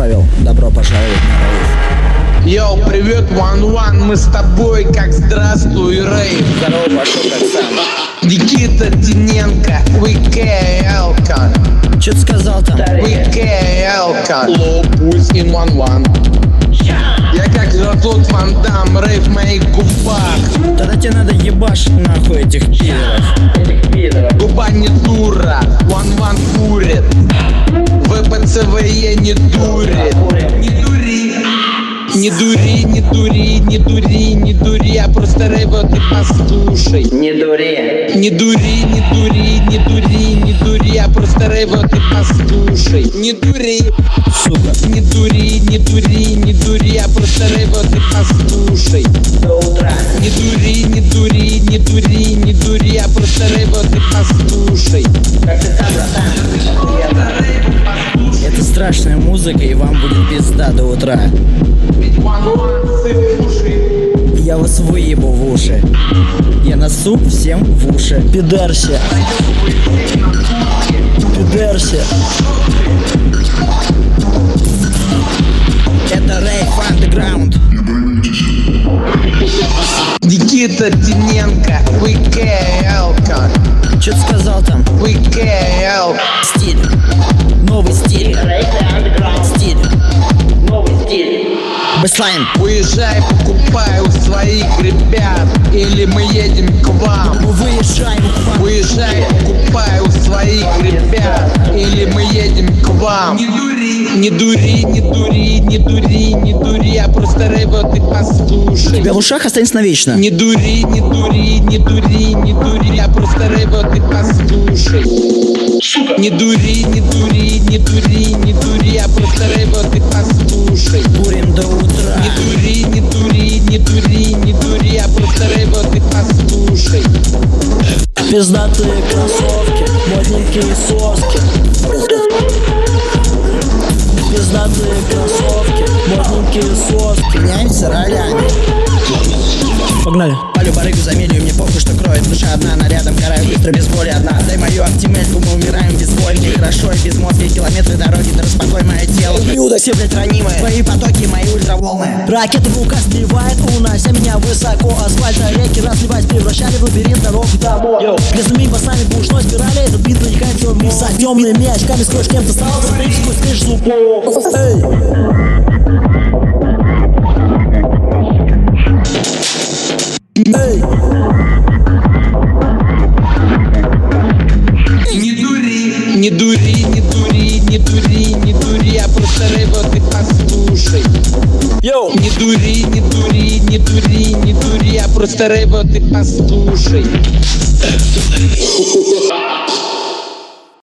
Павел, добро пожаловать на рейв. Йоу, привет, One, мы с тобой, как здравствуй, рейв. Здорово, Пашу, как сам? Никита Тиненко, ВКЛка. Че ты сказал там? ВКЛка. Low pulse in one. Я как Жан-Клод Ван Дам, рейв в моих губах. Тогда тебе надо ебашить нахуй этих пидоров. Губа не дура, One курит. ВПЦВЕ не дурит. Не дури, я просто рейва, ты послушай. Не дури. Не дури, я просто рейва, ты послушай. Не дури, Сука. не дури, я просто рейва, ты послушай. До утра. Не дури, я просто рейва, ты послушай. Как ты там, братан? Это страшная музыка, и вам будет пизда до утра. Ведь One сыт в уши. Я вас выебу в уши. Я насу всем в уши. Пидерси. Это рейв андеграунд. Никита Тиненко, ВКЛка. Че ты сказал там? ВКЛ. Стиль. Новый стиль. Стиль. Новый стиль. Бэслайн. Уезжай, покупай у своих ребят, или мы едем к вам. Выезжай. Уезжай, покупай у своих ребят, или мы едем к вам. Не дури, я просто рейва, ты послушай. Тебя в ушах останется навечно. Не дури, я просто рейва, ты послушай. Не дури, я просто рейва, ты послушай. Курим до утра. Не дури, я просто рейва, ты послушай. Пиздатые кроссовки, модненькие соски. Пиздатые кроссовки, модненькие соски. Меняемся ролями. Погнали. Палю барыгу за медью, мне похуй, что кроет душа одна. Нарядом караю быстро, без боли одна. Дай мою оптимельку, мы умираем без боли. Хорошо и без мозга, километры дороги, да распокой мое тело. Блюда все, блять, ранимые, твои потоки, мои ультраволны. Ракеты в руках сбивает, унося меня высоко. Асфальта реки разливать, превращали в лабиринт дорог домой. Лесными басами бушной спирали, этот бит проникает в мир. Темными очками сквозь кем-то стал смотреть сквозь крышу лупов. Эй! Не дури, я просто рейва, ты послушай. Не дури, я просто рейва, ты послушай.